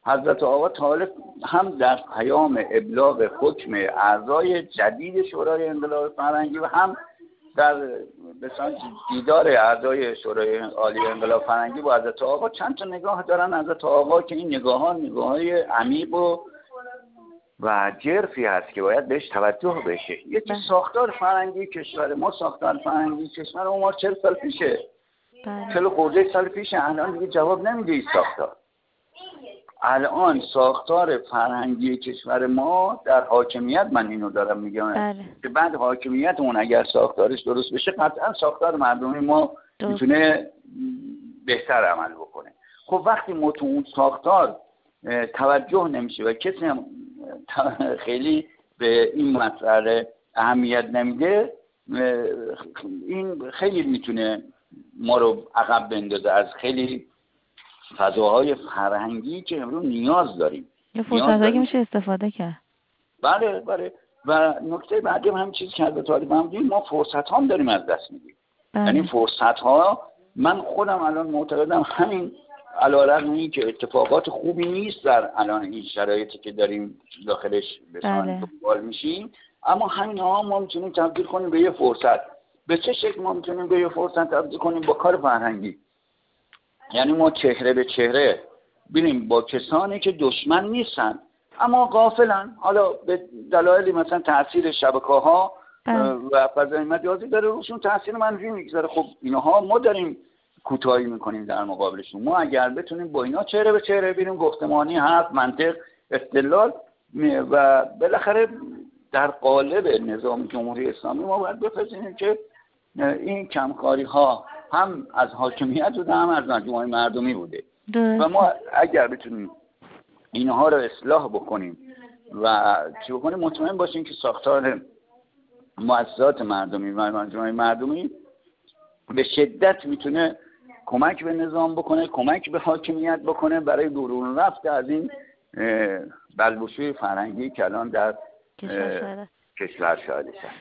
حضرت آقا طالب هم در پیام ابلاغ حکم اعضای جدید شورای انقلاب فرهنگی و هم در مثلا دیدار اعضای شورای عالی انقلاب فرهنگی با حضرت آقا چند تا نگاه دارن حضرت آقا که این نگاه‌های عمیق و جرفی هست که باید بهش توجه بشه. یکی ساختار فرهنگی کشور ما، ساختار فرهنگی کشور ما 40 سال پیشه، 40 خورده سال پیشه. الان دیگه جواب نمیده این ساختار. الان ساختار فرهنگی کشور ما در حاکمیت، من اینو دارم میگم که بعد حاکمیت اون اگر ساختارش درست بشه قطعا ساختار مردمی ما میتونه بهتر عمل بکنه. خب وقتی ما تو اون ساختار توجه نمیشه و کسی هم خیلی به این مسئله اهمیت نمیده، این خیلی میتونه ما رو عقب بندازه از خیلی فضاهای فرهنگی که امروز نیاز داریم. یه فرصتایی که میشه استفاده کرد. بله. و نکته بعدی هم چیزی که از طالب هم دیدیم، ما فرصت هم داریم از دست میدیم. یعنی فرصت ها، من خودم الان معتقدم همین علیرغم این که اتفاقات خوبی نیست در الان این شرایطی که داریم داخلش بسان دنبال میشیم، اما همین ها ما میتونیم تبدیل کنیم به یه فرصت. به چه شکل ما میتونیم به یه فرصت تبدیل کنیم؟ با کار فرهنگی. یعنی ما چهره به چهره ببینیم با کسانی که دشمن نیستن اما غافلن، حالا به دلایلی مثلا تاثیر شبکه‌ها و فضای مجازی داره روشون تاثیر منفی میگذاره. خب اینها ما داریم کوتاهی میکنیم در مقابلشون. ما اگر بتونیم با اینا چهره به چهره ببینیم، گفتمانی، حرف، منطق، استدلال و بالاخره در قالب نظام جمهوری اسلامی ما باید بپذیریم که این کمکاری ها هم از حاکمیت بوده هم از مجموعه مردمی بوده و ما اگر بتونیم اینها رو اصلاح بکنیم و چی بکنیم، مطمئن باشیم که ساختار مؤسسات مردمی و مجموعه مردمی به شدت میتونه کمک به نظام بکنه، کمک به حاکمیت بکنه برای برون رفت از این بلبشوی فرهنگی که الان در کشور شاهدش هست.